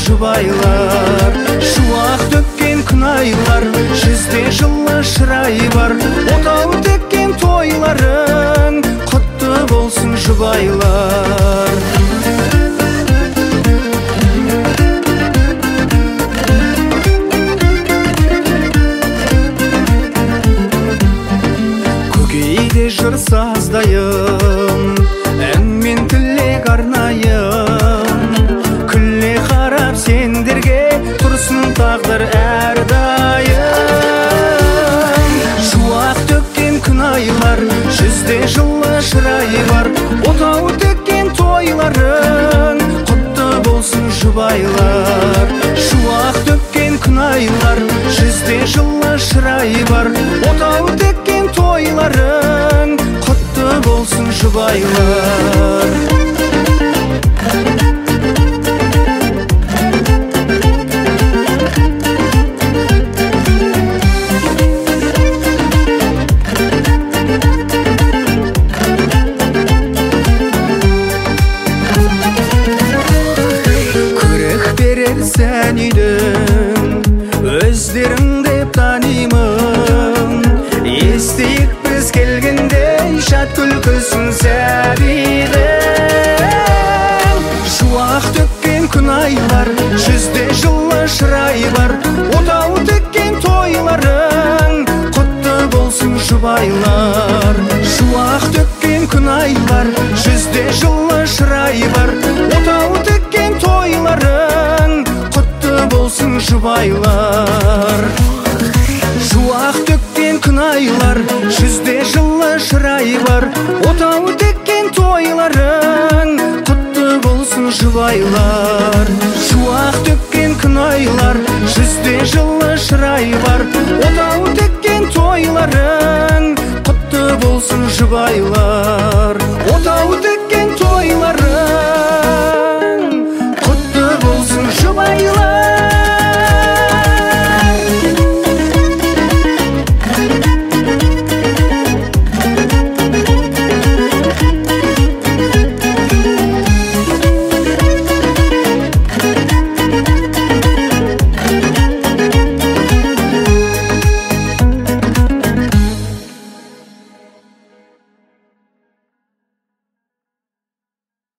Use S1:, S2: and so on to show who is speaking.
S1: жұбайлар. Шуақ төккен күн айлар, жүзде жылы шырай бар. Отау теккен тойларың құтты болсын жұбайлар. Көкейде жыр саздайым, ән мен тілек арнайым. Күле қарап сендерге тұрсын тағдыр әрдайым. Шуақ төккен күн айлар, жүзде жылы шырай бар. Отау теккен тойларың құтты болсын жұбайлар. Шуақ төккен күн айлар, жүзде жылы шырай бар. Отау теккен тойларың құтты болсын жұбайлар. Сән үйдің өздерің деп танимын. Естейік біз келгенде шат күлкісін сәбидің. Шуақ төккен күн айлар, жүзде жылы шырай бар. Отау теккен тойларың құтты болсын жұбайлар. Шуақ төккен күн айлар, жүзде жылы шырай бар. Отау теккен тойларың болсын жұбайлар. Шуақ төккен күн айлар, жүзде жылы шырай бар. Отау теккен тойларың құтты болсын жұбайлар. Шуақ төккен күн айлар, жүзде жылы шырай бар. Отау теккен тойларың құтты болсын жұбайлар. Отау теккен тойларың құтты болсын жұбайлар.